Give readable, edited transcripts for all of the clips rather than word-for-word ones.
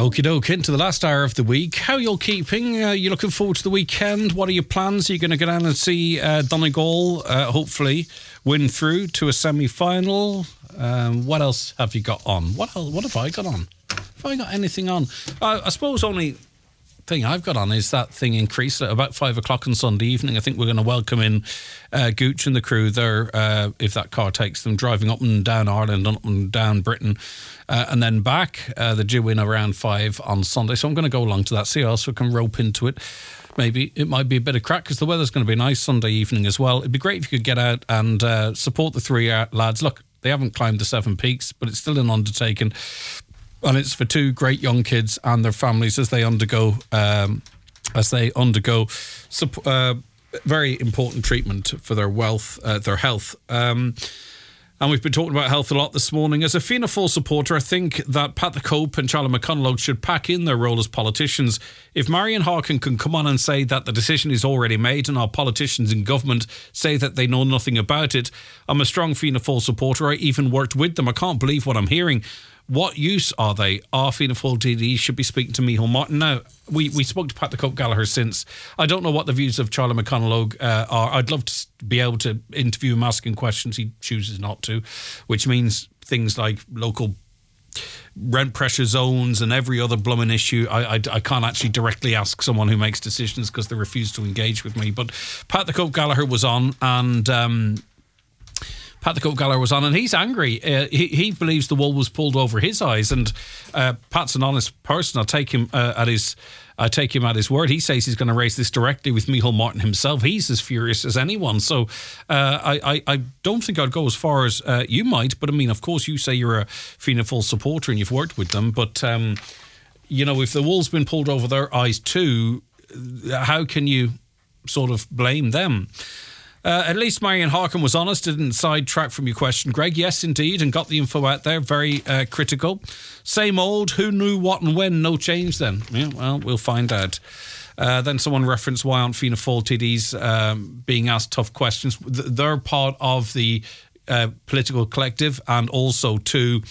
Okie doke, into the last hour of the week. How are you all keeping? You looking forward to the weekend? What are your plans? Are you going to go down and see Donegal, hopefully win through to a semi-final? What else have you got on? What have I got on? Have I got anything on? I suppose only thing I've got on is that thing in Crease at about 5 o'clock on Sunday evening. I think we're going to welcome in Gooch and the crew there, if that car takes them, driving up and down Ireland, up and down Britain, and then back. They're due in around 5 on Sunday, so I'm going to go along to that, see how else we can rope into it. Maybe it might be a bit of crack because the weather's going to be nice Sunday evening as well. It'd be great if you could get out and support the three lads. Look, they haven't climbed the 7 peaks, but it's still an undertaking. And it's for two great young kids and their families as they undergo very important treatment for their health. And we've been talking about health a lot this morning. As a Fianna Fáil supporter, I think that Pat the Cope and Charlie McConalogue should pack in their role as politicians. If Marion Harkin can come on and say that the decision is already made and our politicians in government say that they know nothing about it, I'm a strong Fianna Fáil supporter. I even worked with them. I can't believe what I'm hearing. What use are they? Our Fianna Fáil TD should be speaking to Micheál Martin. Now, we spoke to Pat the Cope Gallagher since. I don't know what the views of Charlie McConalogue are. I'd love to be able to interview him asking questions. He chooses not to, which means things like local rent pressure zones and every other blooming issue. I can't actually directly ask someone who makes decisions because they refuse to engage with me. But Pat the Cope Gallagher was on, and and he's angry. He believes the wool was pulled over his eyes, and Pat's an honest person. I take him at his word. He says he's going to raise this directly with Micheál Martin himself. He's as furious as anyone. So I don't think I'd go as far as you might, but I mean, of course, you say you're a Fianna Fáil supporter and you've worked with them, but if the wool's been pulled over their eyes too, how can you sort of blame them? At least Marion Harkin was honest, didn't sidetrack from your question, Greg. Yes, indeed, and got the info out there. Very critical. Same old, who knew what and when, no change then. Yeah, well, we'll find out. Then someone referenced why aren't Fianna Fáil TDs being asked tough questions. They're part of the political collective, and also too,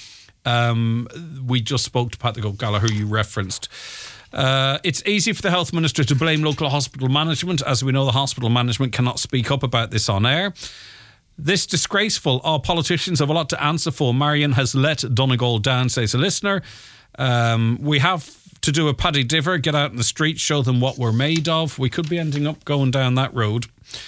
we just spoke to Pat the Cope Gallagher, who you referenced. It's easy for the health minister to blame local hospital management. As we know, the hospital management cannot speak up about this on air. This disgraceful. Our politicians have a lot to answer for. Marion has let Donegal down, says a listener. We have to do a Paddy Diver, get out in the street, show them what we're made of. We could be ending up going down that road.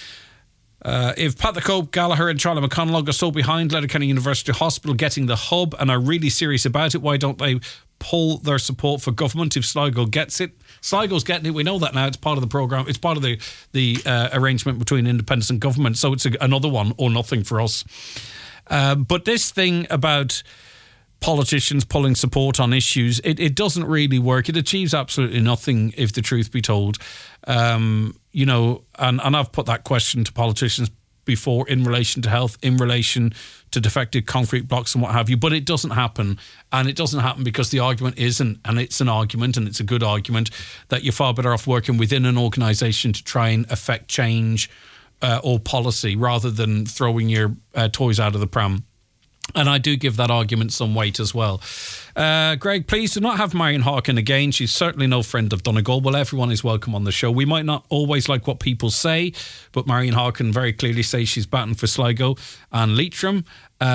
If Pat the Cope Gallagher and Charlie McConalogue are so behind Letterkenny University Hospital getting the hub and are really serious about it, why don't they pull their support for government if Sligo gets it? Sligo's getting it. We know that now. It's part of the programme. It's part of the arrangement between independence and government. So it's another one or nothing for us. But this thing about politicians pulling support on issues, it doesn't really work. It achieves absolutely nothing, if the truth be told. And I've put that question to politicians before in relation to health, in relation to defective concrete blocks and what have you, but it doesn't happen. And it doesn't happen because the argument isn't, and it's an argument, and it's a good argument, that you're far better off working within an organisation to try and affect change or policy rather than throwing your toys out of the pram. And I do give that argument some weight as well. Greg, please do not have Marion Harkin again. She's certainly no friend of Donegal. Well, everyone is welcome on the show. We might not always like what people say, but Marion Harkin very clearly says she's batting for Sligo and Leitrim.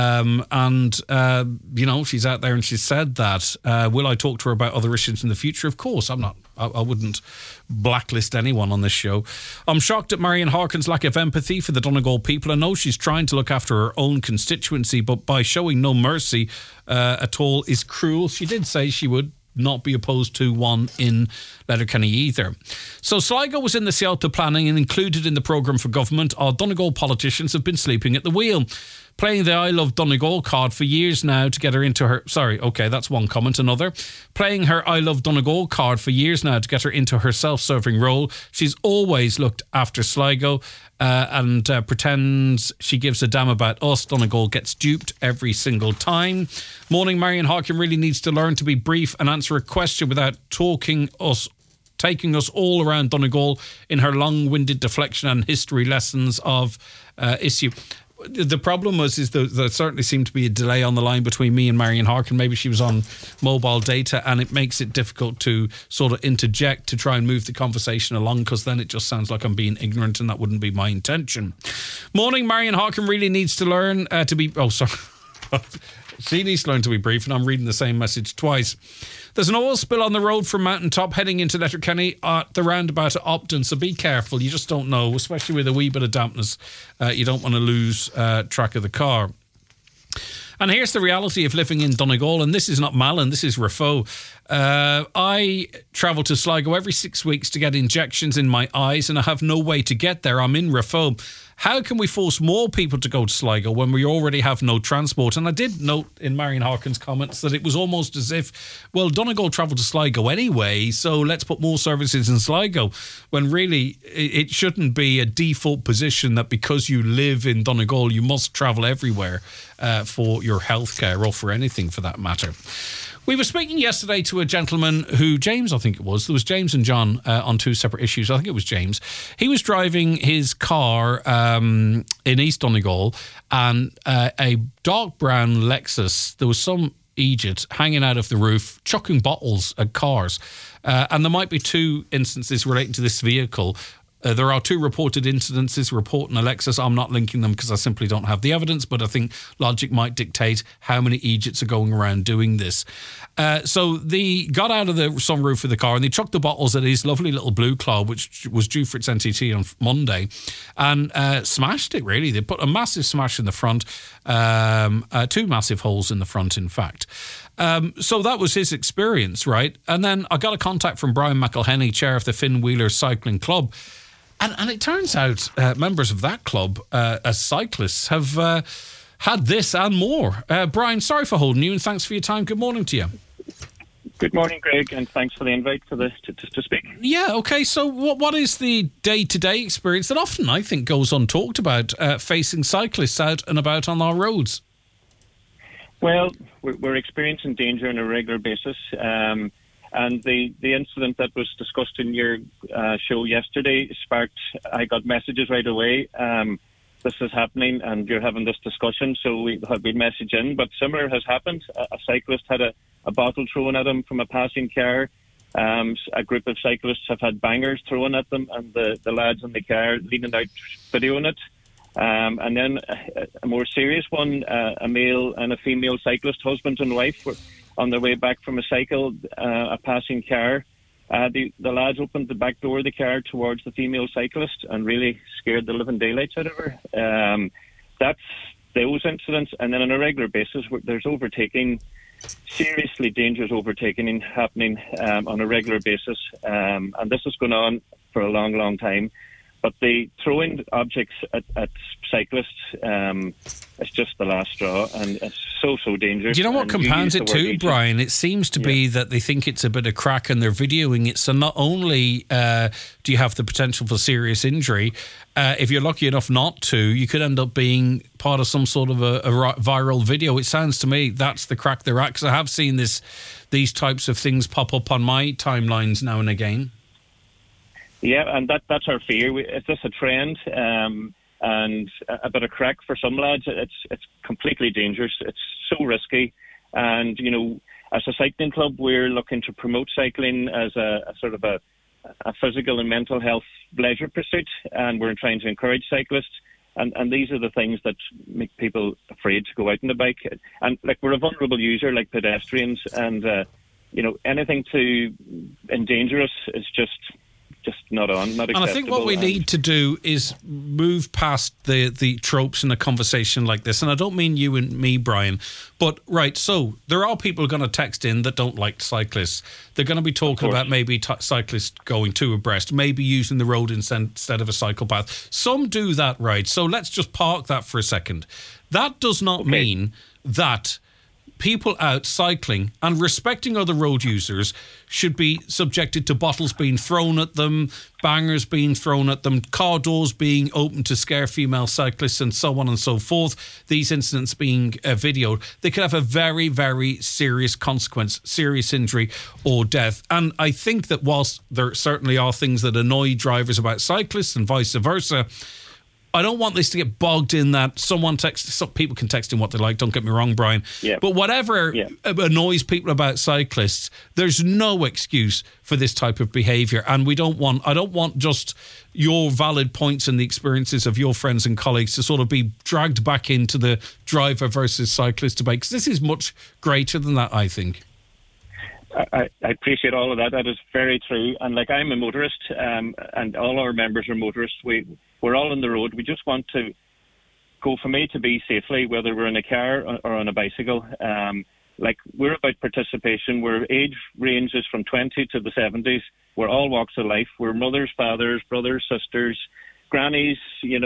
She's out there and she's said that. Will I talk to her about other issues in the future? Of course. I wouldn't blacklist anyone on this show. I'm shocked at Marion Harkin's lack of empathy for the Donegal people. I know she's trying to look after her own constituency, but by showing no mercy at all is cruel. She did say she would not be opposed to one in Letterkenny either. So Sligo was in the CELTA planning and included in the programme for government. Our Donegal politicians have been sleeping at the wheel, playing the I Love Donegal card for years now to get her into her... Sorry, OK, that's one comment. Another. Playing her I Love Donegal card for years now to get her into her self-serving role. She's always looked after Sligo and pretends she gives a damn about us. Donegal gets duped every single time. Morning, Marion Harkin really needs to learn to be brief and answer a question without taking us all around Donegal in her long-winded deflection and history lessons of issue. the problem is there certainly seemed to be a delay on the line between me and Marion Harkin. Maybe she was on mobile data, and it makes it difficult to sort of interject to try and move the conversation along, because then it just sounds like I'm being ignorant, and that wouldn't be my intention. Morning, Marion Harkin really needs to learn to be... Oh, sorry. She needs to learn to be brief, and I'm reading the same message twice. There's an oil spill on the road from Mountaintop heading into Letterkenny at the roundabout at Upton, so be careful. You just don't know, especially with a wee bit of dampness. You don't want to lose track of the car. And here's the reality of living in Donegal, and this is not Malin, this is Rafo. I travel to Sligo every 6 weeks to get injections in my eyes, and I have no way to get there. I'm in Rafo. How can we force more people to go to Sligo when we already have no transport? And I did note in Marion Harkin's comments that it was almost as if, well, Donegal travelled to Sligo anyway, so let's put more services in Sligo, when really it shouldn't be a default position that because you live in Donegal, you must travel everywhere for your healthcare, or for anything for that matter. We were speaking yesterday to a gentleman who, James, I think it was. There was James and John on two separate issues. I think it was James. He was driving his car in East Donegal, and a dark brown Lexus, there was some idiot hanging out of the roof, chucking bottles at cars. And there might be two instances relating to this vehicle. There are two reported incidences reporting a Lexus. I'm not linking them because I simply don't have the evidence, but I think logic might dictate how many idiots are going around doing this. So they got out of the sunroof of the car and they chucked the bottles at his lovely little Blue Claw, which was due for its NTT on Monday, and smashed it, really. They put a massive smash in the front, two massive holes in the front, in fact. So that was his experience, right? And then I got a contact from Brian McElhenney, chair of the Finn Wheeler Cycling Club. And it turns out members of that club, as cyclists, have had this and more. Brian, sorry for holding you, and thanks for your time. Good morning to you. Good morning, Greg, and thanks for the invite for this to speak. Yeah, okay. So what is the day-to-day experience that often, I think, goes untalked about facing cyclists out and about on our roads? Well, we're experiencing danger on a regular basis. And the incident that was discussed in your show yesterday sparked, I got messages right away. This is happening and you're having this discussion, so we message in. But similar has happened. A cyclist had a bottle thrown at him from a passing car. A group of cyclists have had bangers thrown at them, and the lads in the car leaning out videoing it. And then a more serious one, a male and a female cyclist, husband and wife, were on their way back from a cycle, a passing car. The lads opened the back door of the car towards the female cyclist and really scared the living daylights out of her. That's those incidents. And then on a regular basis, there's overtaking, seriously dangerous overtaking happening on a regular basis. And this has gone on for a long, long time. But the throwing objects at cyclists is just the last straw, and it's so dangerous. Do you know what compounds it too, Brian? It seems to be that they think it's a bit of crack and they're videoing it. So not only do you have the potential for serious injury, if you're lucky enough not to, you could end up being part of some sort of a viral video. It sounds to me that's the crack they're at, because I have seen these types of things pop up on my timelines now and again. Yeah, and that's our fear. It's just a trend, and a bit of crack for some lads. It's completely dangerous. It's so risky, and as a cycling club, we're looking to promote cycling as a sort of a physical and mental health leisure pursuit, and we're trying to encourage cyclists. And these are the things that make people afraid to go out on the bike. And like, we're a vulnerable user, like pedestrians, and anything to endanger us is just not acceptable. And I think what we need to do is move past the tropes in a conversation like this. And I don't mean you and me, Brian, but right, so there are people going to text in that don't like cyclists. They're going to be talking about maybe cyclists going two abreast, maybe using the road instead of a cycle path. Some do that, right? So let's just park that for a second. That does not mean that people out cycling and respecting other road users should be subjected to bottles being thrown at them, bangers being thrown at them, car doors being opened to scare female cyclists, and so on and so forth. These incidents being videoed, they could have a very, very serious consequence, serious injury or death. And I think that whilst there certainly are things that annoy drivers about cyclists and vice versa, I don't want this to get bogged in that someone texts. Some people can text in what they like. Don't get me wrong, Brian. Yeah. But whatever annoys people about cyclists, there's no excuse for this type of behaviour. And I don't want just your valid points and the experiences of your friends and colleagues to sort of be dragged back into the driver versus cyclist debate. Because this is much greater than that, I think. I appreciate all of that. That is very true. And like, I'm a motorist, and all our members are motorists. We're all on the road. We just want to go from A to B safely, whether we're in a car or on a bicycle. Like, we're about participation. Our age range is from 20 to the 70s. We're all walks of life. We're mothers, fathers, brothers, sisters, grannies,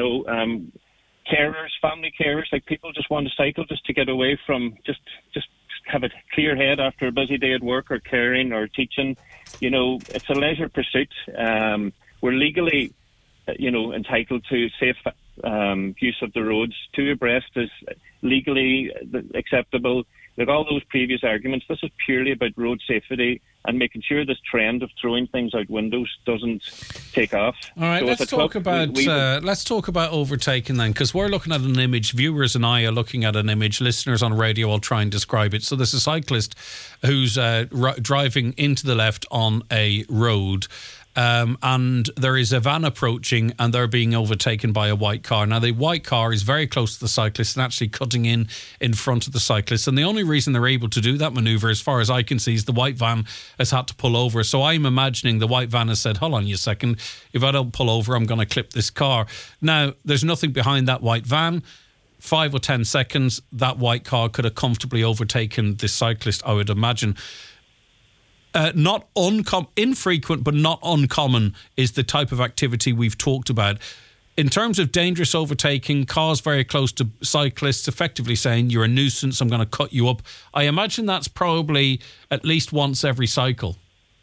carers, family carers. Like, people just want to cycle just to get away from just have a clear head after a busy day at work or caring or teaching. It's a leisure pursuit. We're legally, entitled to safe use of the roads. 2 abreast is legally acceptable. With all those previous arguments, this is purely about road safety and making sure this trend of throwing things out windows doesn't take off. All right, let's talk about overtaking then, because we're looking at an image. Viewers and I are looking at an image. Listeners on radio, I'll try and describe it. So there's a cyclist who's driving into the left on a road. And there is a van approaching and they're being overtaken by a white car. Now, the white car is very close to the cyclist and actually cutting in front of the cyclist. And the only reason they're able to do that manoeuvre, as far as I can see, is the white van has had to pull over. So I'm imagining the white van has said, hold on a second, if I don't pull over, I'm going to clip this car. Now, there's nothing behind that white van. 5 or 10 seconds, that white car could have comfortably overtaken the cyclist, I would imagine. Not infrequent, but not uncommon is the type of activity we've talked about. In terms of dangerous overtaking, cars very close to cyclists, effectively saying you're a nuisance, I'm going to cut you up. I imagine that's probably at least once every cycle.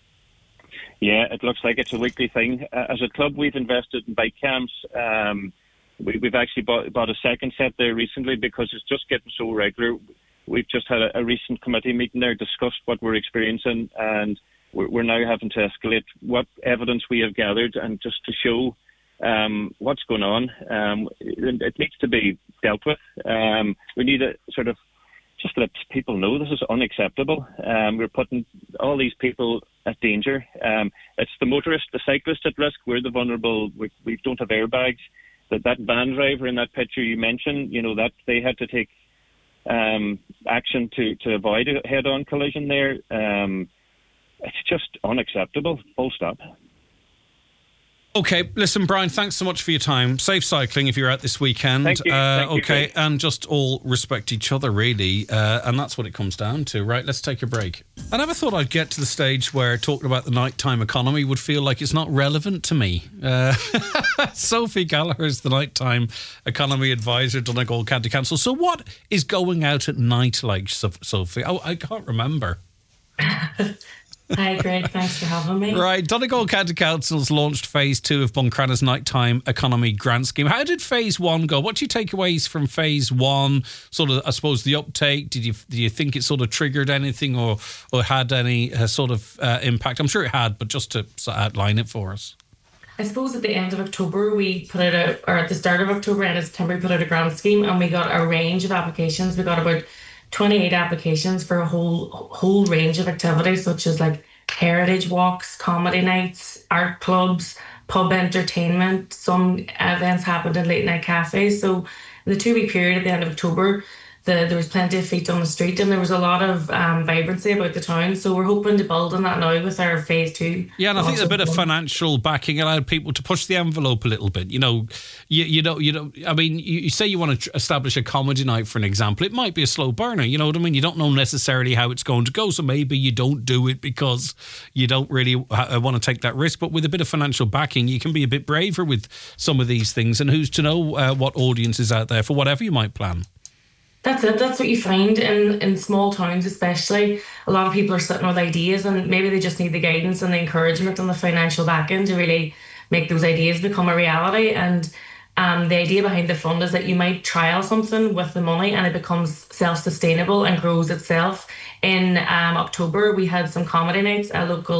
Yeah, it looks like it's a weekly thing. As a club, we've invested in bike cams. We've actually bought a second set there recently because it's just getting so regular. We've just had a recent committee meeting there, discussed what we're experiencing, and we're now having to escalate what evidence we have gathered and just to show what's going on. It needs to be dealt with. We need to sort of just let people know this is unacceptable. We're putting all these people at danger. It's the motorist, the cyclist at risk. We're the vulnerable. We don't have airbags. That van driver in that picture you mentioned, that they had to take action to avoid a head-on collision there. It's just unacceptable, full stop. Okay, listen, Brian, thanks so much for your time. Safe cycling if you're out this weekend. Thank you. Okay, and just all respect each other, really. And that's what it comes down to. Right, let's take a break. I never thought I'd get to the stage where talking about the nighttime economy would feel like it's not relevant to me. Sophie Gallagher is the nighttime economy advisor, Donegal County Council. So what is going out at night like, Sophie? Oh, I can't remember. Hi, Greg. Thanks for having me. Right. Donegal County Council's launched phase 2 of Buncrana's nighttime economy grant scheme. How did phase 1 go? What do you take away from phase 1? Sort of, I suppose, the uptake. Do you think it sort of triggered anything or had any sort of impact? I'm sure it had, but just to outline it for us. I suppose at the end of October, we put out or at the start of October, end of September, we put out a grant scheme and we got a range of applications. We got about 28 applications for a whole range of activities, such as like heritage walks, comedy nights, art clubs, pub entertainment. Some events happened in late night cafes. So in the 2-week period at the end of October, there was plenty of feet on the street and there was a lot of vibrancy about the town. So we're hoping to build on that now with our phase 2. Yeah, and I think a bit of financial backing allowed people to push the envelope a little bit. I mean, you say you want to establish a comedy night, for an example. It might be a slow burner. You know what I mean? You don't know necessarily how it's going to go. So maybe you don't do it because you don't really want to take that risk. But with a bit of financial backing, you can be a bit braver with some of these things. And who's to know what audience is out there for whatever you might plan. That's it. That's what you find in small towns, especially. A lot of people are sitting with ideas and maybe they just need the guidance and the encouragement and the financial backing to really make those ideas become a reality. And the idea behind the fund is that you might trial something with the money and it becomes self-sustainable and grows itself. In October, we had some comedy nights, a local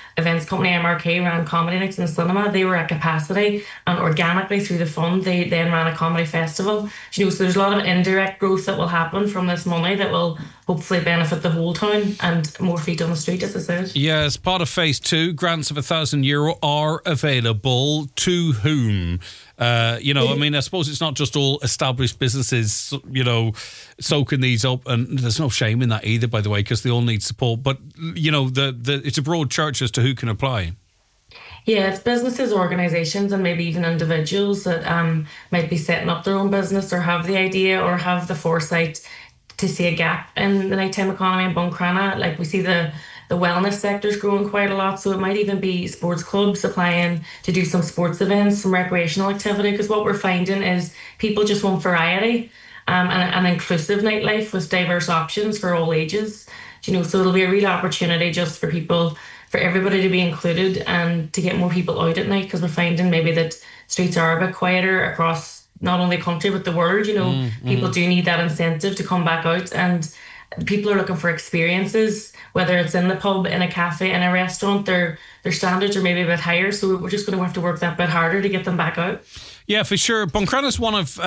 events company MRK ran comedy nights in the cinema. They were at capacity, and organically through the fund, they then ran a comedy festival. You know, so there's a lot of indirect growth that will happen from this money that will hopefully benefit the whole town and more feet on the street, as I said. Yeah, as part of phase 2, grants of €1,000 are available to whom? You know, I mean, I suppose it's not just all established businesses, you know, soaking these up, and there's no shame in that either, by the way, because they all need support. But, you know, it's a broad church as to who can apply. Yeah, it's businesses, organisations, and maybe even individuals that might be setting up their own business or have the idea or have the foresight to see a gap in the nighttime economy in Buncrana. Like, we see the wellness sector's growing quite a lot, so it might even be sports clubs applying to do some sports events, some recreational activity, because what we're finding is people just want variety and an inclusive nightlife with diverse options for all ages. You know, so it'll be a real opportunity just for people, for everybody to be included and to get more people out at night, because we're finding maybe that streets are a bit quieter across not only the country but the world. You know, people do need that incentive to come back out, and people are looking for experiences, whether it's in the pub, in a cafe, in a restaurant. Their standards are maybe a bit higher, so we're just going to have to work that bit harder to get them back out. Yeah, for sure. Buncrana is one of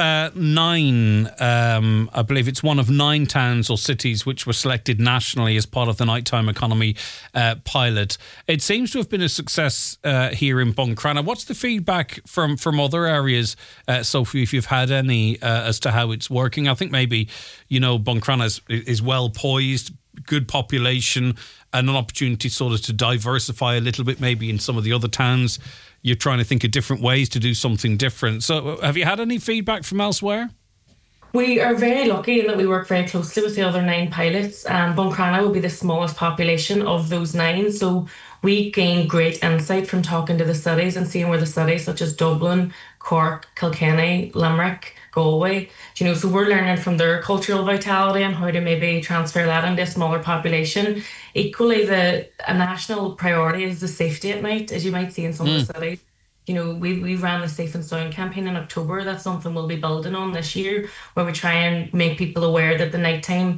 9, I believe it's one of 9 towns or cities which were selected nationally as part of the nighttime economy pilot. It seems to have been a success here in Buncrana. What's the feedback from other areas, Sophie, if you've had any, as to how it's working? I think maybe, you know, Buncrana is well poised, good population, and an opportunity sort of to diversify a little bit, maybe in some of the other towns. You're trying to think of different ways to do something different. So have you had any feedback from elsewhere? We are very lucky in that we work very closely with the other 9 pilots. Buncrana will be the smallest population of those 9. So we gain great insight from talking to the cities and seeing where the cities such as Dublin, Cork, Kilkenny, Limerick, Galway, you know, so we're learning from their cultural vitality and how to maybe transfer that into a smaller population. Equally, a national priority is the safety at night, as you might see in some of the cities. You know, we ran the Safe and Sound campaign in October. That's something we'll be building on this year, where we try and make people aware that the nighttime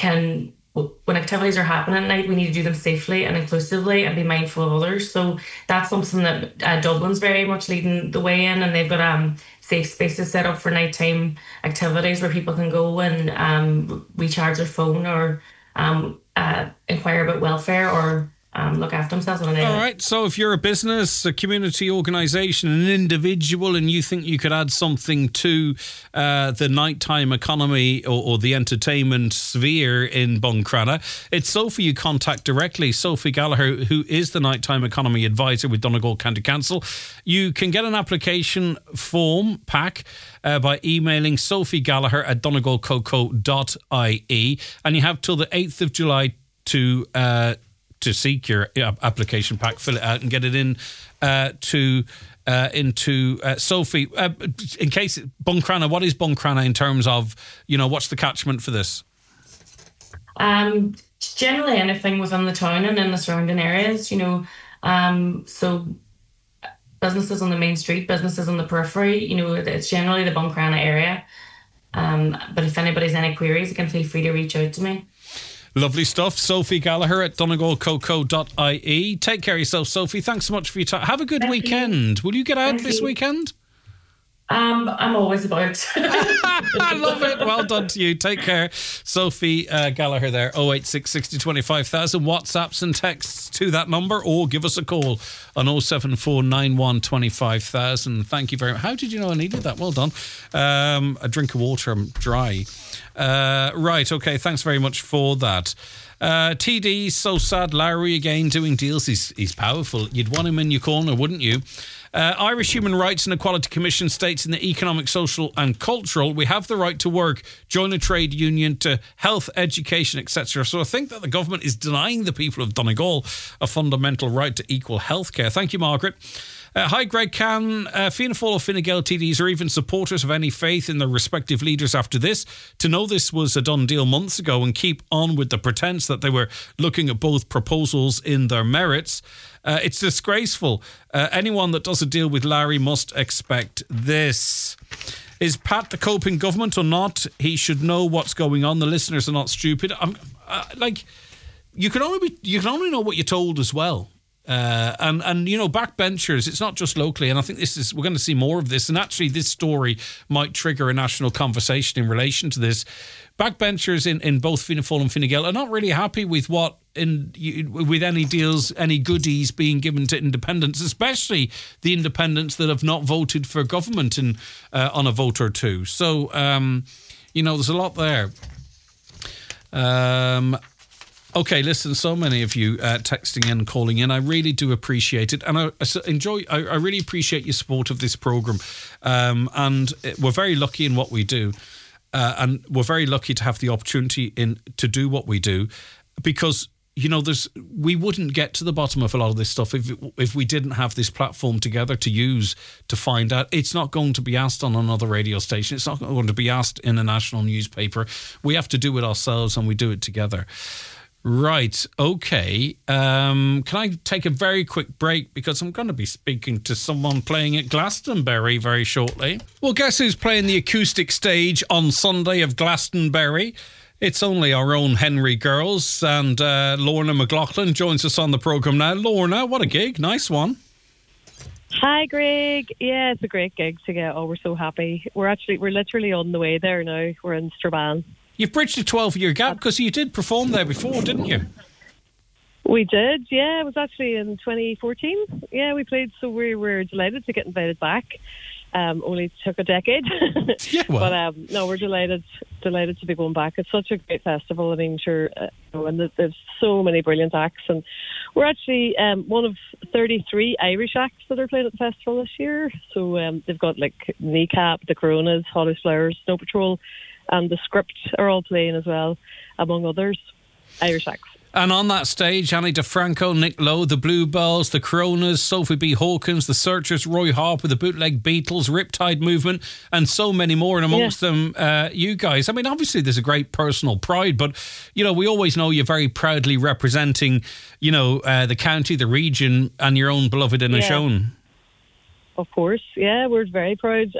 when activities are happening at night, we need to do them safely and inclusively and be mindful of others. So that's something that Dublin's very much leading the way in, and they've got safe spaces set up for nighttime activities where people can go and recharge their phone or inquire about welfare or look after themselves on a night. All right. So if you're a business, a community organisation, an individual, and you think you could add something to the nighttime economy or the entertainment sphere in Buncrana, it's Sophie you contact directly. Sophie Gallagher, who is the nighttime economy advisor with Donegal County Council. You can get an application form pack by emailing sophiegallagher@donegalcoco.ie, and you have till the 8th of July to seek your application pack, fill it out and get it in into Sophie. In case Buncrana, what is Buncrana in terms of, you know, what's the catchment for this? Generally anything within the town and in the surrounding areas, you know, so businesses on the main street, businesses on the periphery, you know, it's generally the Buncrana area. But if anybody's any queries, you can feel free to reach out to me. Lovely stuff. Sophie Gallagher at donegalcoco.ie. Take care of yourself, Sophie. Thanks so much for your time. Have a good weekend. Will you get out this weekend? I'm always about. I love it. Well done to you. Take care. Sophie Gallagher there. 086 60 25,000. WhatsApps and texts to that number, or give us a call on 07491 25,000. Thank you very much. How did you know I needed that? Well done. A drink of water. I'm dry. Right. Okay. Thanks very much for that. TD, so sad. Lowry again doing deals. He's powerful. You'd want him in your corner, wouldn't you? Irish Human Rights and Equality Commission states in the economic, social and cultural, we have the right to work, join a trade union, to health, education, etc. So I think that the government is denying the people of Donegal a fundamental right to equal healthcare. Thank you, Margaret. Hi, Greg. Can Fianna Fáil or Fine Gael TDs or even supporters of any faith in their respective leaders after this to know this was a done deal months ago and keep on with the pretense that they were looking at both proposals in their merits? It's disgraceful. Anyone that does a deal with Larry must expect this. Is Pat the coping government or not? He should know what's going on. The listeners are not stupid. You can only know what you're told as well. And backbenchers, it's not just locally, and I think we're going to see more of this, and actually this story might trigger a national conversation in relation to this. Backbenchers in both Fianna Fáil and Fine Gael are not really happy with with any deals, any goodies being given to independents, especially the independents that have not voted for government on a vote or two. So, there's a lot there. Okay, listen, so many of you texting in, calling in. I really do appreciate it. And I really appreciate your support of this programme. And we're very lucky in what we do. And we're very lucky to have the opportunity to do what we do, because we wouldn't get to the bottom of a lot of this stuff if we didn't have this platform together to use to find out. It's not going to be asked on another radio station. It's not going to be asked in a national newspaper. We have to do it ourselves, and we do it together. Right, okay. Can I take a very quick break, because I'm going to be speaking to someone playing at Glastonbury very shortly. Well, guess who's playing the acoustic stage on Sunday of Glastonbury? It's only our own Henry Girls, and Lorna McLaughlin joins us on the programme now. Lorna, what a gig. Nice one. Hi, Greg. Yeah, it's a great gig to get. Oh, we're so happy. We're literally on the way there now. We're in Strabane. You've bridged a 12-year gap, because you did perform there before, didn't you? We did, yeah. It was actually in 2014. Yeah, we played, so we were delighted to get invited back. Only took a decade. Yeah, well. But no, we're delighted to be going back. It's such a great festival. I mean, sure, and there's so many brilliant acts, and we're actually one of 33 Irish acts that are playing at the festival this year. So they've got like Kneecap, the Coronas, Hollis Flowers, Snow Patrol, and the Script are all playing as well, among others, Irish acts. And on that stage, Annie DeFranco, Nick Lowe, the Bluebells, the Coronas, Sophie B. Hawkins, the Searchers, Roy Harper, the Bootleg Beatles, Riptide Movement, and so many more. And amongst them, you guys. I mean, obviously, there's a great personal pride, but, we always know you're very proudly representing, the county, the region, and your own beloved Inishowen. Of course, yeah, we're very proud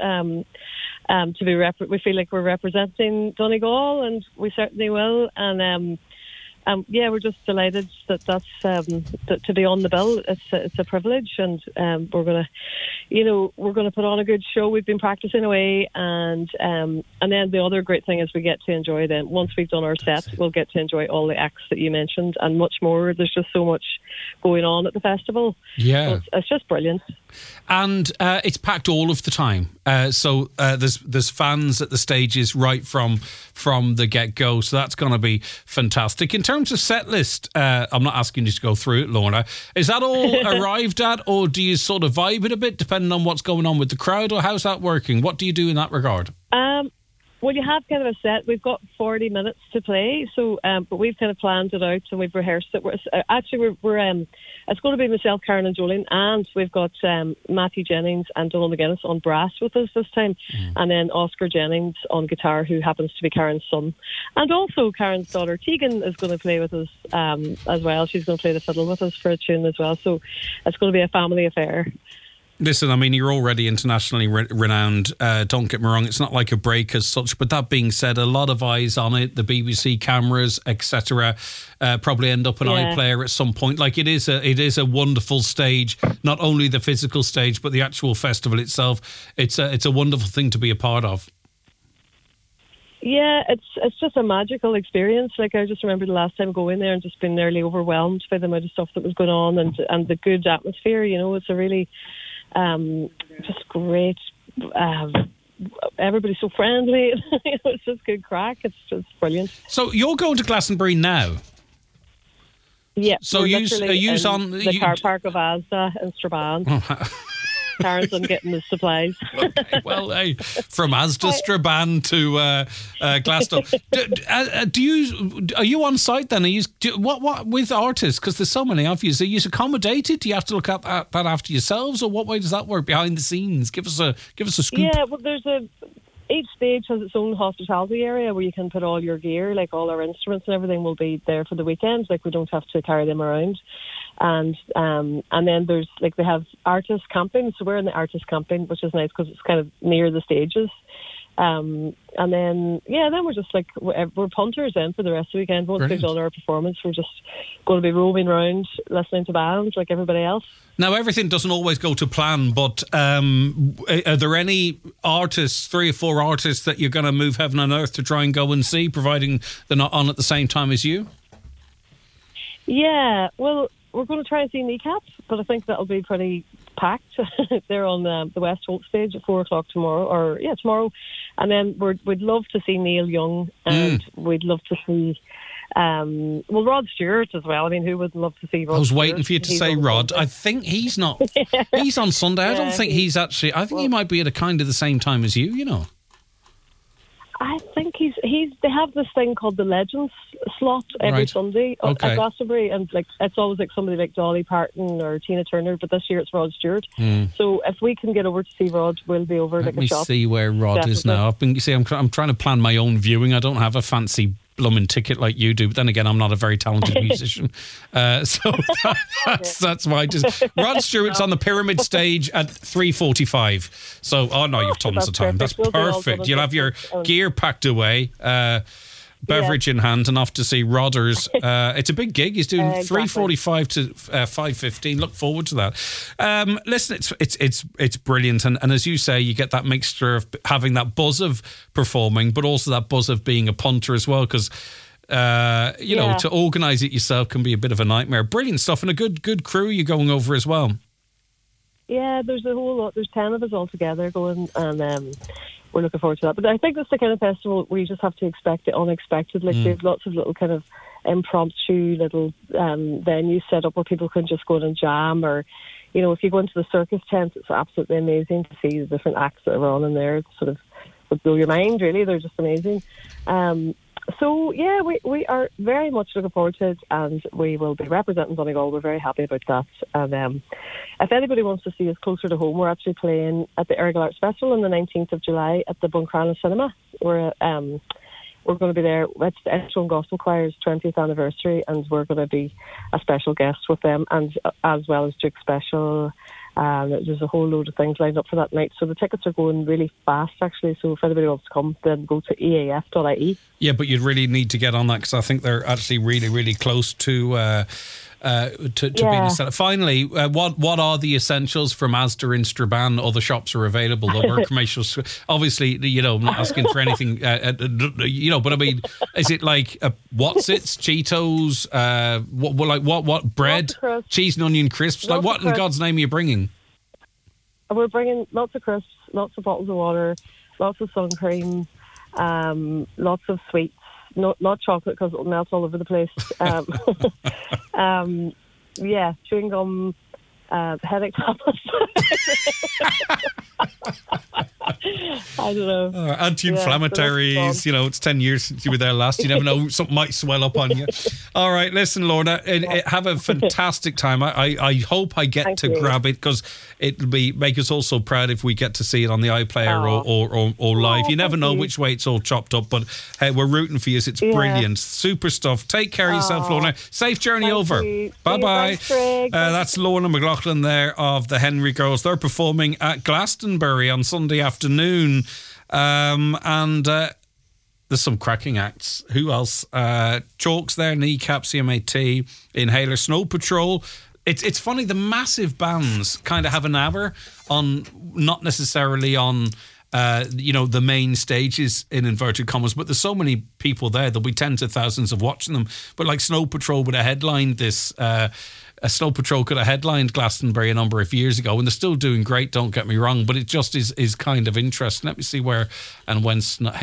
to be. We feel like we're representing Donegal, and we certainly will. And we're just delighted that's to be on the bill. It's a privilege, and we're gonna put on a good show. We've been practicing away, and then the other great thing is we get to enjoy them. Once we've done our set, we'll get to enjoy all the acts that you mentioned and much more. There's just so much going on at the festival. Yeah, so it's just brilliant. And it's packed all of the time. So there's fans at the stages right from the get-go. So that's going to be fantastic. In terms of set list, I'm not asking you to go through it, Lorna. Is that all arrived at, or do you sort of vibe it a bit depending on what's going on with the crowd, or how's that working? What do you do in that regard? Well, you have kind of a set. We've got 40 minutes to play, so but we've kind of planned it out and we've rehearsed it. We're it's going to be myself, Karen, and Jolene, and we've got Matthew Jennings and Donald McGuinness on brass with us this time, and then Oscar Jennings on guitar, who happens to be Karen's son, and also Karen's daughter Tegan is going to play with us as well. She's going to play the fiddle with us for a tune as well. So it's going to be a family affair. Listen, I mean, you're already internationally renowned. Don't get me wrong, it's not like a break as such. But that being said, a lot of eyes on it, the BBC cameras, etc. Probably end up an iPlayer at some point. Like it is a wonderful stage. Not only the physical stage, but the actual festival itself. It's a wonderful thing to be a part of. Yeah, it's just a magical experience. Like I just remember the last time going there and just being nearly overwhelmed by the amount of stuff that was going on and the good atmosphere. It's a really just great. Everybody's so friendly. It's just good crack. It's just brilliant. So you're going to Glastonbury now? Yeah. So are you on the car park of Asda in Strabane? Karen's on getting the supplies. Okay, well, hey, from Asda Strabane to Glasgow. Are you on site then? What with artists? Because there's so many of you. Are you accommodated? Do you have to look at that after yourselves, or what way does that work behind the scenes? Give us a scoop. Yeah, well, each stage has its own hospitality area where you can put all your gear, like all our instruments and everything will be there for the weekend. Like we don't have to carry them around. And then there's they have artist camping. So we're in the artist camping, which is nice because it's kind of near the stages. And then we're just like, we're punters then for the rest of the weekend. Once we've done our performance, we're just going to be roaming around listening to bands like everybody else. Now, everything doesn't always go to plan, but are there any artists, 3 or 4 artists that you're going to move heaven and earth to try and go and see, providing they're not on at the same time as you? Yeah, well, we're going to try and see Kneecap, but I think that'll be pretty packed. They're on the West Holt stage at 4:00 tomorrow. And then we'd love to see Neil Young, and we'd love to see Rod Stewart as well. I mean, who would love to see Rod? I was Stewart? waiting for you to say Rod. I think he's not. He's on Sunday. I don't think he's actually. I think he might be at a kind of the same time as you. You know. I think he's. They have this thing called the Legends slot every Sunday at Glastonbury, and like it's always like somebody like Dolly Parton or Tina Turner, but this year it's Rod Stewart. So if we can get over to see Rod, we'll be over. Let me see where Rod is now. I'm trying to plan my own viewing. I don't have a fancy blooming ticket like you do, but then again, I'm not a very talented musician, so that's why. Rod Stewart's on the Pyramid stage at 3:45. So, you've tons of time. That's perfect. You'll have your gear packed away, beverage in hand, and off to see Rodders. It's a big gig. He's doing 3:45 to 5:15. Look forward to that. Listen, it's brilliant, and as you say, you get that mixture of having that buzz of performing, but also that buzz of being a punter as well, because you know, to organise it yourself can be a bit of a nightmare. Brilliant stuff, and a good crew you're going over as well. Yeah, there's a whole lot. There's 10 of us all together going, and we're looking forward to that. But I think it's the kind of festival where you just have to expect the unexpected. Like there's lots of little kind of impromptu little venues set up where people can just go in and jam, or you know, if you go into the circus tent, it's absolutely amazing to see the different acts that are on in there. It sort of would blow your mind, really. They're just amazing. So yeah, we are very much looking forward to it, and we will be representing Donegal. We're very happy about that. And if anybody wants to see us closer to home, we're actually playing at the Errigal Arts Festival on the 19th of July at the Buncrana Cinema. We're going to be there. It's the Edgestone Gospel Choir's 20th anniversary, and we're going to be a special guest with them, and as well as Duke Special. There's a whole load of things lined up for that night. So the tickets are going really fast, actually. So if anybody wants to come, then go to eaf.ie. Yeah, but you'd really need to get on that, because I think they're actually really, really close to being set up. Finally, what are the essentials from Asda in Strabane? Other shops are available. The work commercials, obviously, you know, I'm not asking for anything, you know, but I mean, is it like What's-Its, Cheetos, what bread, cheese and onion crisps? Like what in God's name are you bringing? We're bringing lots of crisps, lots of bottles of water, lots of sun cream, lots of sweets. Not chocolate, because it'll melt all over the place. Chewing gum, headache tablets. I don't know. Anti-inflammatories. You know, it's 10 years since you were there last. You never know, something might swell up on you. All right, listen, Lorna, have a fantastic time. I hope I get to grab it, because it'll make us all so proud if we get to see it on the iPlayer or live. You never know which way it's all chopped up, but hey, we're rooting for you. It's brilliant. Super stuff. Take care of yourself, Lorna. Safe journey over. Bye-bye. That's Lorna McLaughlin there of the Henry Girls. They're performing at Glastonbury on Sunday afternoon. And there's some cracking acts. Who else? Chalks there, Kneecap, CMAT, Inhaler, Snow Patrol. It's funny, the massive bands kind of have an hour on, not necessarily on the main stages in inverted commas, but there's so many people there, there'll be tens of thousands of watching them. But like Snow Patrol would have headlined this Snow Patrol could have headlined Glastonbury a number of years ago, and they're still doing great, don't get me wrong, but it just is kind of interesting. Let me see where and when.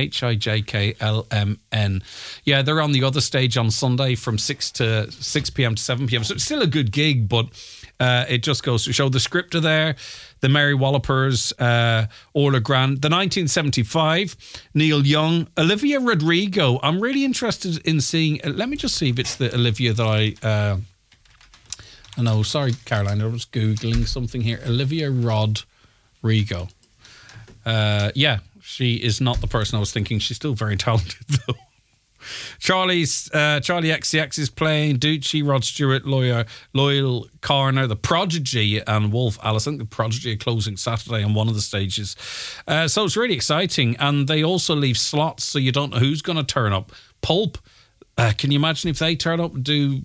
HIJKLMN. Yeah, they're on the other stage on Sunday from 6 p.m. to 7 p.m. So it's still a good gig, but it just goes to show the script are there. The Mary Wallopers, Orla Grant, the 1975, Neil Young, Olivia Rodrigo. I'm really interested in seeing. Let me just see if it's the Olivia that I know. Sorry, Caroline, I was Googling something here. Olivia Rodrigo. Yeah, she is not the person I was thinking. She's still very talented, though. Charlie XCX is playing. Ducci, Rod Stewart, Loyal Corner, The Prodigy, and Wolf Alice. I think The Prodigy are closing Saturday on one of the stages. So it's really exciting. And they also leave slots, so you don't know who's going to turn up. Pulp. Can you imagine if they turn up and do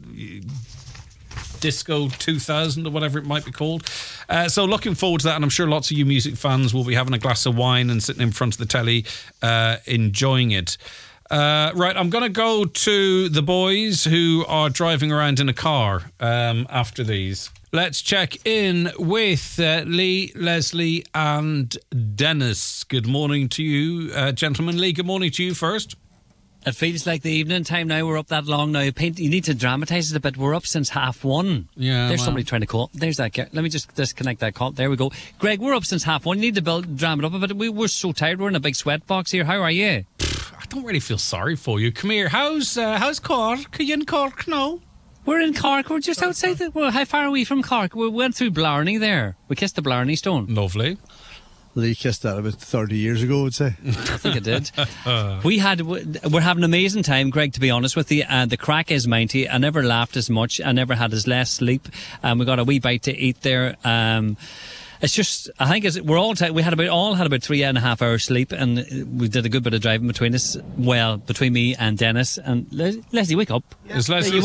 Disco 2000 or whatever it might be called? So looking forward to that, and I'm sure lots of you music fans will be having a glass of wine and sitting in front of the telly enjoying it. Right, I'm going to go to the boys who are driving around in a car after these. Let's check in with Lee, Leslie and Dennis. Good morning to you, gentlemen. Lee, good morning to you first. It feels like the evening time now. We're up that long now. You need to dramatise it a bit. We're up since 1:30. Yeah, There's somebody trying to call. There's that. Let me just disconnect that call. There we go. Greg, we're up since 1:30. You need to dram it up a bit. We're so tired. We're in a big sweat box here. How are you? I don't really feel sorry for you. Come here. How's Cork? Are you in Cork now? We're in Cork. We're just outside. How far are we from Cork? We went through Blarney there. We kissed the Blarney Stone. Lovely. Lee kissed that about 30 years ago, I would say. I think it did. We're having an amazing time, Greg, to be honest with you. The crack is mighty. I never laughed as much. I never had as less sleep. We got a wee bite to eat there. It's just, I think we all had about 3.5 hours sleep, and we did a good bit of driving between us. Well, between me and Dennis. And Leslie, wake up. Yeah. Is Leslie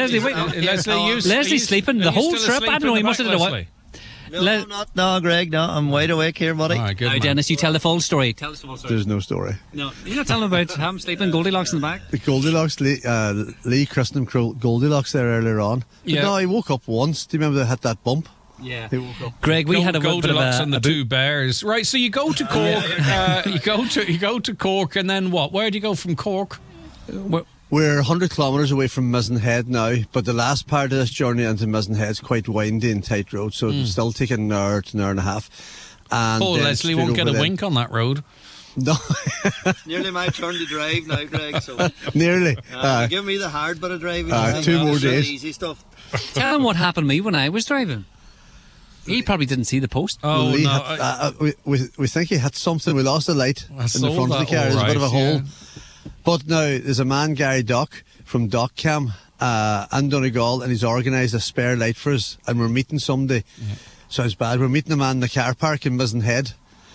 Leslie's sleeping the whole trip. I don't know. He must have done what. No, Greg, no, I'm wide awake here, buddy. All right, good, now, Dennis, you tell the full story. Tell us the full story. There's no story. No, you're not telling about him sleeping, Goldilocks in the back? The Goldilocks, Lee christened him Goldilocks there earlier on. But no, he woke up once. Do you remember they had that bump? Yeah. He woke up. Greg, we had a Goldilocks and the two bears. Right, so you go to Cork. You go to Cork, and then what? Where do you go from Cork? We're 100 kilometres away from Mizen Head now, but the last part of this journey into Mizen Head is quite windy and tight road, so it's still taking an hour to an hour and a half. And Poor Leslie won't get a wink on that road. No. Nearly my turn to drive now, Greg. So nearly. Give me the hard bit of driving. 2 more days. Easy stuff. Tell him what happened to me when I was driving. He probably didn't see the post. Oh, Lee no. We think he hit something. We lost a light in the front of the car. There's a bit of a hole. But now, there's a man, Gary Dock, from Dockcam in Donegal, and he's organised a spare light for us, and we're meeting somebody. Yeah. Sounds bad. We're meeting a man in the car park in Mizen Head.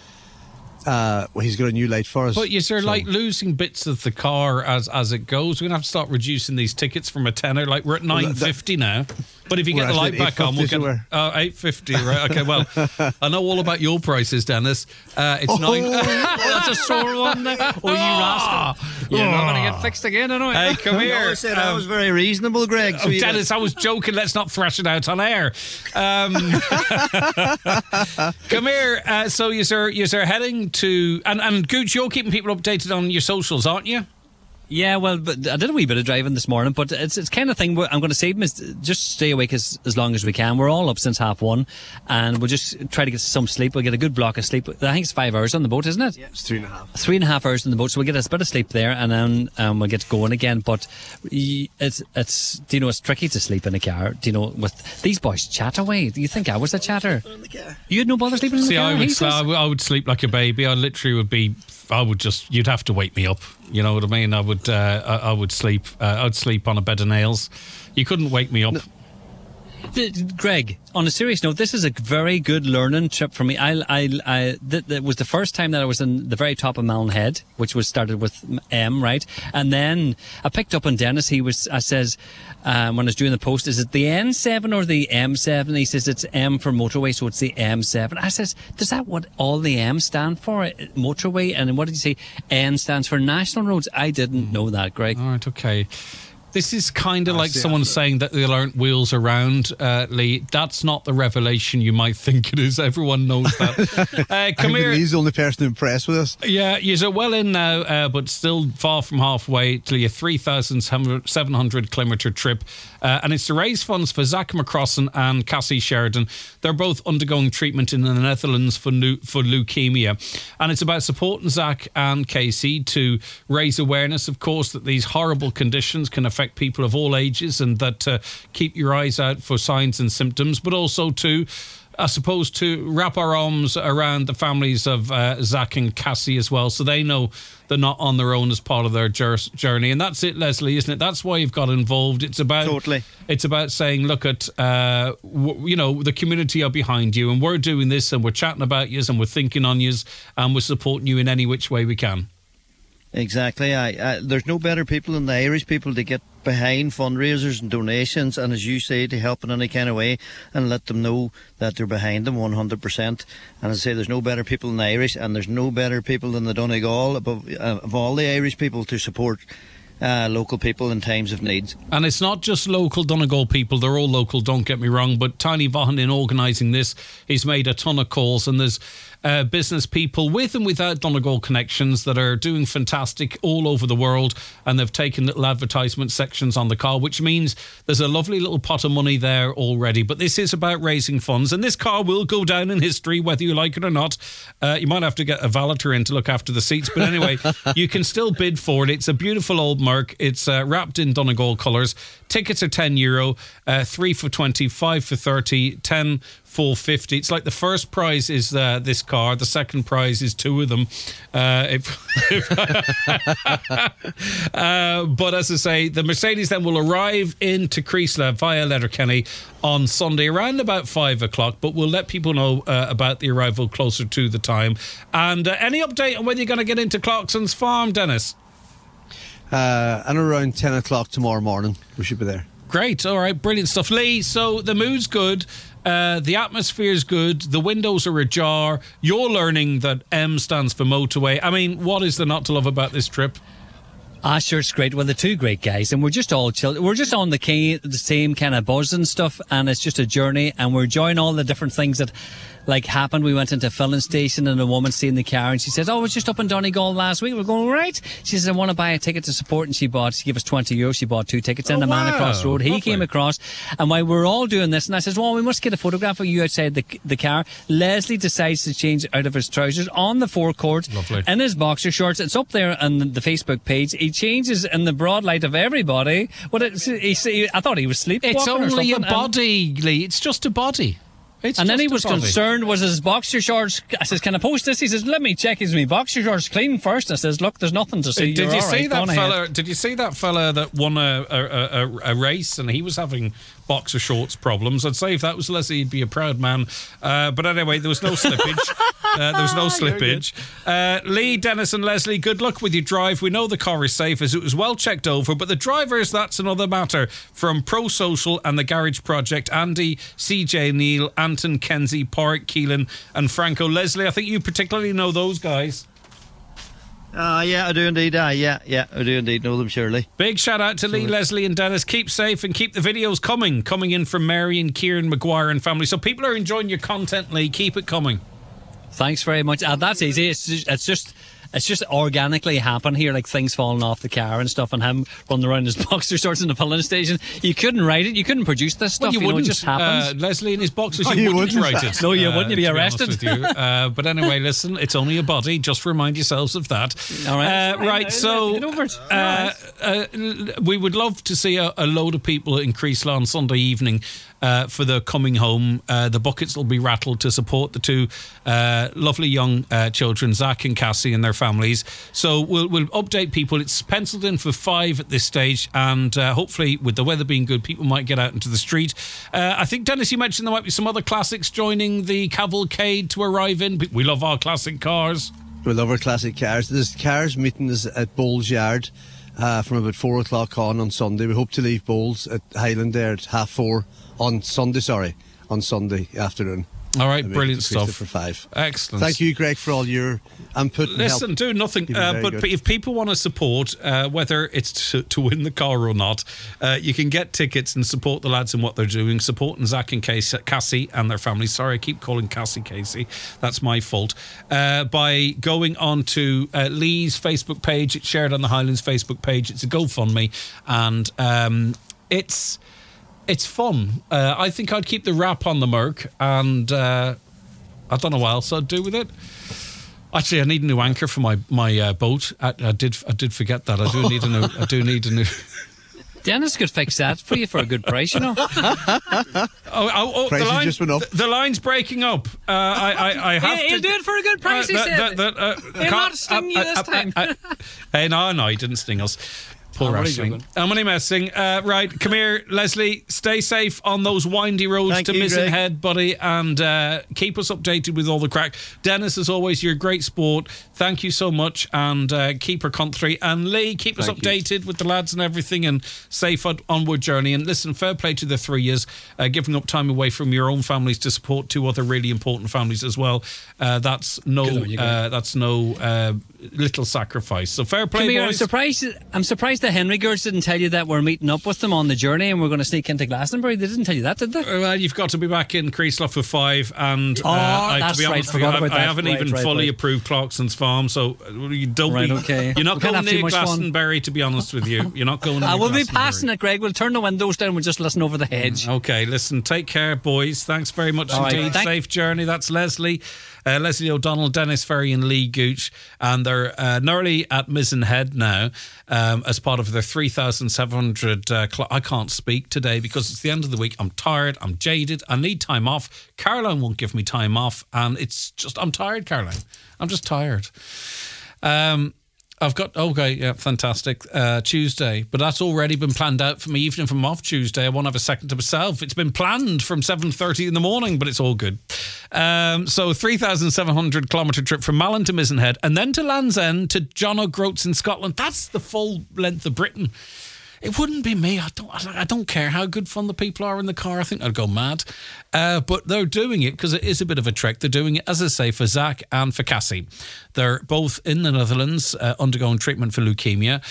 He's got a new light for us. But is there like losing bits of the car as it goes? We're going to have to start reducing these tickets from a tenner. Like, we're at $9.50 now. But if you get the light back on, we'll get $8.50. Right? Okay. Well, I know all about your prices, Dennis. It's $9. That's a sore one. There. Oh, you rascal! You're not going to get fixed again, anyway. Hey, come here. I said I was very reasonable, Greg. So Dennis, I was joking. Let's not thrash it out on air. Come here. So you're heading to and Gooch, you're keeping people updated on your socials, aren't you? Yeah, well, but I did a wee bit of driving this morning, but it's kind of thing where I'm going to say is just stay awake as long as we can. We're all up since 1:30, and we'll just try to get some sleep. We'll get a good block of sleep. I think it's 5 hours on the boat, isn't it? Yeah, it's 3.5. 3.5 hours on the boat, so we'll get a bit of sleep there, and then we'll get going again. But it's tricky to sleep in a car. With these boys chat away. Do you think I was a chatter? In the car. You had no bother sleeping in the car? I would sleep like a baby. I literally would be. You'd have to wake me up. You know what I mean? I would sleep. I'd sleep on a bed of nails. You couldn't wake me up. No. Greg, on a serious note, this is a very good learning trip for me. That was the first time that I was in the very top of Malin Head, which was started with M, right? And then I picked up on Dennis. I says, when I was doing the post, is it the N7 or the M7? He says it's M for motorway, so it's the M7. I says, does that what all the M stand for? Motorway? And what did you say? N stands for national roads. I didn't know that, Greg. All right, okay. This is kind of like someone saying that there aren't wheels around, Lee. That's not the revelation you might think it is. Everyone knows that. Come here. He's the only person impressed with us. Yeah, you're well in now, but still far from halfway to your 3,700 kilometre trip. And it's to raise funds for Zach McCrossan and Cassie Sheridan. They're both undergoing treatment in the Netherlands for leukemia. And it's about supporting Zach and Casey to raise awareness, of course, that these horrible conditions can affect people of all ages, and that keep your eyes out for signs and symptoms, but also to I suppose, to wrap our arms around the families of Zach and Cassie as well, so they know they're not on their own as part of their journey. And that's it, Leslie, isn't it? That's why you've got involved. It's about It's about saying, look at the community are behind you, and we're doing this, and we're chatting about you, and we're thinking on you, and we're supporting you in any which way we can. Exactly. There's no better people than the Irish people to get behind fundraisers and donations, and as you say, to help in any kind of way and let them know that they're behind them 100%. And as I say, there's no better people than the Irish, and there's no better people than the Donegal of all the Irish people to support local people in times of need. And it's not just local Donegal people, they're all local, don't get me wrong, but Tiny Vaughan, in organising this, he's made a ton of calls, and there's business people with and without Donegal connections that are doing fantastic all over the world, and they've taken little advertisement sections on the car, which means there's a lovely little pot of money there already. But this is about raising funds, and this car will go down in history whether you like it or not. You might have to get a valeter in to look after the seats, but anyway, you can still bid for it. It's a beautiful old Merc. It's wrapped in Donegal colours. Tickets are €10, 3 for 20, 5 for 30, 10 for 50. It's like the first prize is this car, the second prize is two of them. But as I say, the Mercedes then will arrive into Creasla via Letterkenny on Sunday around about 5 o'clock, but we'll let people know about the arrival closer to the time. And any update on whether you're going to get into Clarkson's farm, Dennis? And around 10 o'clock tomorrow morning, we should be there. Great. All right. Brilliant stuff. Lee, so the mood's good. The atmosphere's good. The windows are ajar. You're learning that M stands for motorway. I mean, what is there not to love about this trip? Sure, it's great. Well, the two great guys, and we're just all chill. We're just on the same kind of buzz and stuff, and it's just a journey, and we're enjoying all the different things that happened. We went into a filling station, and a woman seen the car, and she says, "Oh, I was just up in Donegal last week." We're going, right. She says, "I want to buy a ticket to support," and she gave us €20. She bought 2 tickets, and the man across the road, he came across, and while we're all doing this, and I says, "Well, we must get a photograph of you outside the car." Leslie decides to change out of his trousers on the forecourt in his boxer shorts. It's up there on the Facebook page. He changes in the broad light of everybody. I thought he was sleepwalking. It's only a body, Lee. It's just a body. And then he was concerned, was his boxer shorts... I says, "Can I post this?" He says, "Let me check his boxer shorts clean first." I says, "Look, there's nothing to see." Did you see that fella that won a race, and he was having boxer shorts problems? I'd say if that was Leslie, he'd be a proud man. But anyway, there was no slippage. Lee, Dennis and Leslie, good luck with your drive. We know the car is safe as it was well checked over, but the drivers, that's another matter. From Pro Social and the Garage Project, Andy, CJ Neal, Anton, Kenzie, Park, Keelan and Franco. Leslie, I think you particularly know those guys. Yeah, I do indeed. I do indeed know them, surely. Big shout out to Lee, Leslie and Dennis. Keep safe and keep the videos coming in from Mary and Kieran Maguire and family. So people are enjoying your content, Lee. Keep it coming. Thanks very much. That's easy. It's just organically happen here, like things falling off the car and stuff, and him running around his boxer shorts in the filling station. You couldn't write it. You couldn't produce this stuff. Well, you wouldn't. It just happens. Leslie in his boxers, you wouldn't write it. No, you wouldn't. You'd be arrested. But anyway, listen, it's only a body. Just remind yourselves of that. All right. Right, so we would love to see a load of people in Creasla on Sunday evening for the coming home. The buckets will be rattled to support the two lovely young children, Zach and Cassie, and their families. So we'll update people. It's penciled in for 5 at this stage, and hopefully with the weather being good, people might get out into the street. I think, Dennis, you mentioned there might be some other classics joining the cavalcade to arrive in. We love our classic cars. We love our classic cars. There's cars meeting us at Bowles Yard from about 4 o'clock on Sunday. We hope to leave Bowles at Highland there at 4:30 on Sunday afternoon. All right, brilliant stuff. For 5. Excellent. Thank you, Greg, for all your input. Listen, do nothing. But if people want to support, whether it's to win the car or not, you can get tickets and support the lads in what they're doing. Supporting Zach and Cassie and their families. Sorry, I keep calling Cassie. That's my fault. By going on to Lee's Facebook page. It's shared on the Highlands Facebook page. It's a GoFundMe, and it's fun. I think I'd keep the wrap on the Merc, and I don't know what else I'd do with it. Actually, I need a new anchor for my boat. I did forget that. I do need a new. Dennis could fix that for you for a good price, you know. The line's breaking up. I have to... He'll do it for a good price, he said. He'll not sting you this time. Hey, no, he didn't sting us. Poor wrestling. I'm only messing. Right, come here, Leslie. Stay safe on those windy roads to Missing Head, buddy, and keep us updated with all the crack. Dennis, as always, you're a great sport. Thank you so much, and keep her country. And Lee, keep us updated with the lads and everything, and safe onward journey. And listen, fair play to the 3 years, giving up time away from your own families to support 2 other really important families as well. That's no little sacrifice. So fair play, boys. I'm surprised the Henry girls didn't tell you that we're meeting up with them on the journey and we're going to sneak into Glastonbury. They didn't tell you that, did they? Well, you've got to be back in Creaslough for 5, and that's to be honest with you, I haven't even fully approved Clarkson's Farm, so you don't. You're not going near Glastonbury, to be honest with you. You're not going. I will be passing it, Greg. We'll turn the windows down. We'll just listen over the hedge. Okay, listen. Take care, boys. Thanks very much indeed. Safe journey. That's Leslie. Leslie O'Donnell, Dennis Ferry and Lee Gooch, and they're nearly at Mizzen Head now as part of their 3,700 I can't speak today because it's the end of the week. I'm tired, I'm jaded, I need time off. Caroline won't give me time off, and it's just, I'm tired, Caroline. I'm just tired. I've got, fantastic, Tuesday, but that's already been planned out for me. Even if I'm off Tuesday, I won't have a second to myself. It's been planned from 7:30 in the morning, but it's all good. So 3,700 kilometre trip from Malin to Mizzen Head, and then to Land's End to John O'Groats in Scotland. That's the full length of Britain. It wouldn't be me. I don't care how good fun the people are in the car. I think I'd go mad. But they're doing it because it is a bit of a trek. They're doing it, as I say, for Zach and for Cassie. They're both in the Netherlands undergoing treatment for leukemia.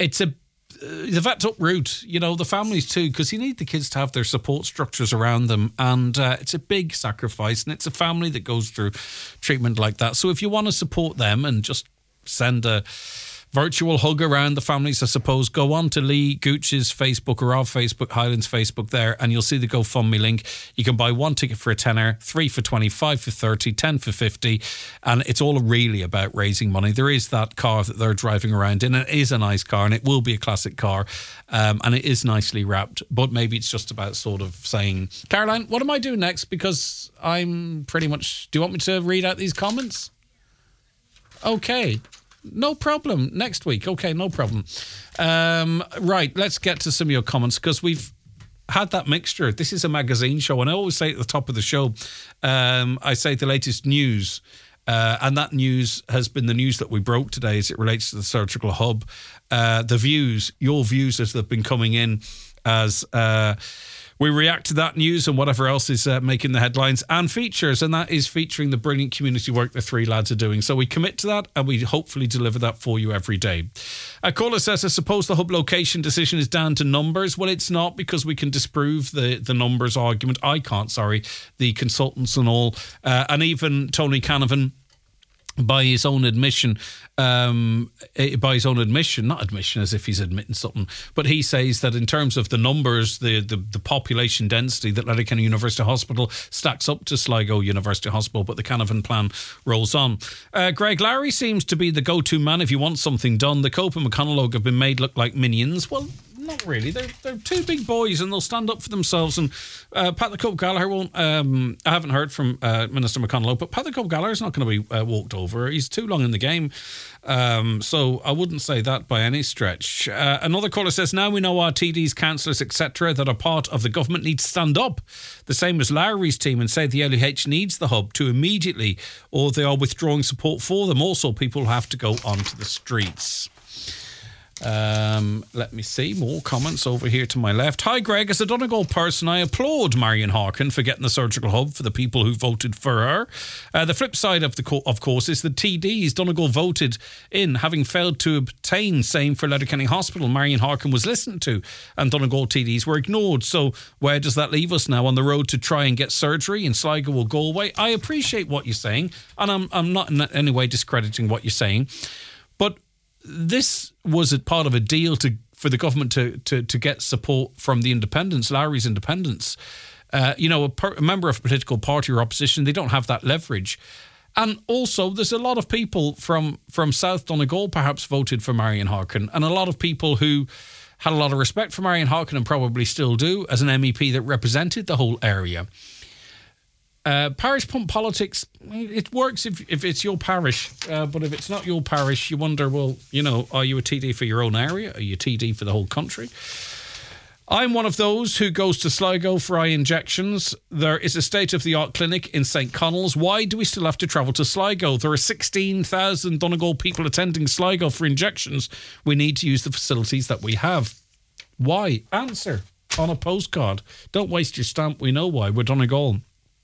The vet's up route, the families too, because you need the kids to have their support structures around them. And it's a big sacrifice, and it's a family that goes through treatment like that. So if you want to support them and just send a virtual hug around the families, I suppose, go on to Lee Gooch's Facebook or our Facebook, Highlands Facebook there, and you'll see the GoFundMe link. You can buy 1 ticket for a tenner, 3 for 20, 5 for 30, 10 for 50, and it's all really about raising money. There is that car that they're driving around in, and it is a nice car, and it will be a classic car, and it is nicely wrapped, but maybe it's just about sort of saying, Caroline, what am I doing next? Because I'm pretty much... Do you want me to read out these comments? Okay. No problem. Next week. Okay, no problem. Right, let's get to some of your comments because we've had that mixture. This is a magazine show, and I always say at the top of the show, I say the latest news, and that news has been the news that we broke today as it relates to the surgical hub. The views, your views as they've been coming in as... we react to that news and whatever else is making the headlines and features, and that is featuring the brilliant community work the 3 lads are doing. So we commit to that, and we hopefully deliver that for you every day. Caller says, I suppose the hub location decision is down to numbers. Well, it's not, because we can disprove the numbers argument. I can't, the consultants and all. And even Tony Canavan, by his own admission, not admission as if he's admitting something, but he says that in terms of the numbers, the population density, that Letterkenny University Hospital stacks up to Sligo University Hospital, but the Canavan plan rolls on. Greg Lowry seems to be the go-to man if you want something done. The Cope and McConnell have been made look like minions. Well, not really. They're 2 big boys and they'll stand up for themselves. And Pat the Cope Gallagher won't. I haven't heard from Minister McConnell, but Pat the Cope Gallagher's not going to be walked over. He's too long in the game. So I wouldn't say that by any stretch. Another caller says, now we know our TDs, councillors, etc., that are part of the government need to stand up, the same as Lowry's team, and say the LUH needs the hub to immediately, or they are withdrawing support for them. Also, people have to go onto the streets. Let me see more comments over here to my left. Hi Greg, as a Donegal person, I applaud Marion Harkin for getting the surgical hub for the people who voted for her. The flip side of course is the TDs Donegal voted in, having failed to obtain same for Letterkenny Hospital. Marion Harkin was listened to and Donegal TDs were ignored. So where does that leave us now? On the road to try and get surgery in Sligo or Galway? I appreciate what you're saying, and I'm not in any way discrediting what you're saying, but this was a part of a deal for the government to get support from the independents, Lowry's independents. A member of a political party or opposition, they don't have that leverage. And also, there's a lot of people from South Donegal perhaps voted for Marion Harkin, and a lot of people who had a lot of respect for Marion Hawken and probably still do as an MEP that represented the whole area. Parish pump politics, it works if it's your parish, but if it's not your parish, you wonder, well, are you a TD for your own area? Are you a TD for the whole country? I'm one of those who goes to Sligo for eye injections. There is a state-of-the-art clinic in St. Connell's. Why do we still have to travel to Sligo? There are 16,000 Donegal people attending Sligo for injections. We need to use the facilities that we have. Why? Answer on a postcard. Don't waste your stamp. We know why. We're Donegal.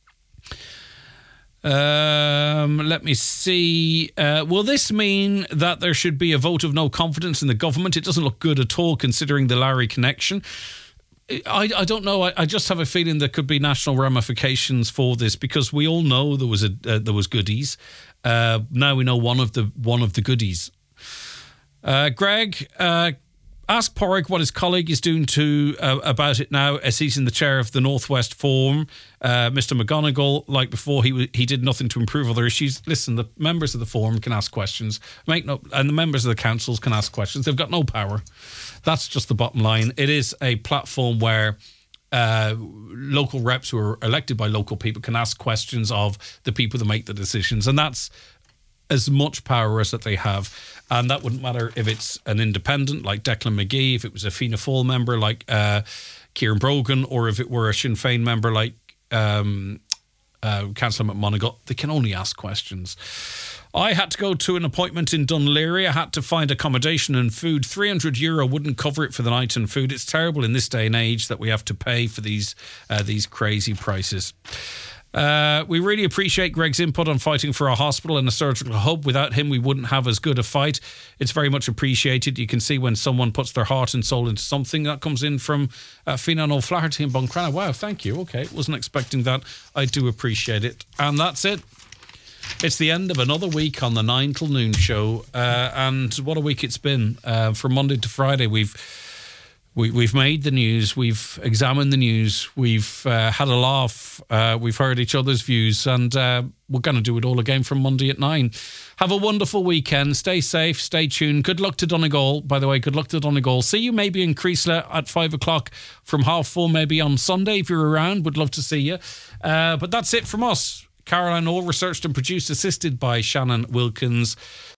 Let me see. Will this mean that there should be a vote of no confidence in the government? It doesn't look good at all considering the Larry connection. I don't know. I just have a feeling there could be national ramifications for this because we all know there was goodies. Now we know one of the goodies. Greg, ask Porrick what his colleague is doing about it now as he's in the chair of the Northwest Forum. Mr. McGonigal, like before, he did nothing to improve other issues. Listen, the members of the Forum can ask questions, and the members of the councils can ask questions. They've got no power. That's just the bottom line. It is a platform where local reps who are elected by local people can ask questions of the people that make the decisions, and that's as much power as that they have. And that wouldn't matter if it's an independent like Declan McGee, if it was a Fianna Fáil member like Kieran Brogan, or if it were a Sinn Féin member like Councillor McMonigal. They can only ask questions. I had to go to an appointment in Dunleary. I had to find accommodation and food. €300 wouldn't cover it for the night and food. It's terrible in this day and age that we have to pay for these crazy prices. We really appreciate Greg's input on fighting for a hospital and a surgical hub. Without him, we wouldn't have as good a fight. It's very much appreciated. You can see when someone puts their heart and soul into something. That comes in from Finan O'Flaherty in Buncrana. Wow, thank you. Okay, wasn't expecting that. I do appreciate it. And that's it. It's the end of another week on the 9 till noon show. And what a week it's been. From Monday to Friday, we've made the news, we've examined the news, we've had a laugh, we've heard each other's views, and we're going to do it all again from Monday at 9. Have a wonderful weekend. Stay safe, stay tuned. Good luck to Donegal, by the way. Good luck to Donegal. See you maybe in Creasla at 5 o'clock from 4:30 maybe on Sunday if you're around. Would love to see you. But that's it from us. Caroline All, researched and produced, assisted by Shannon Wilkins.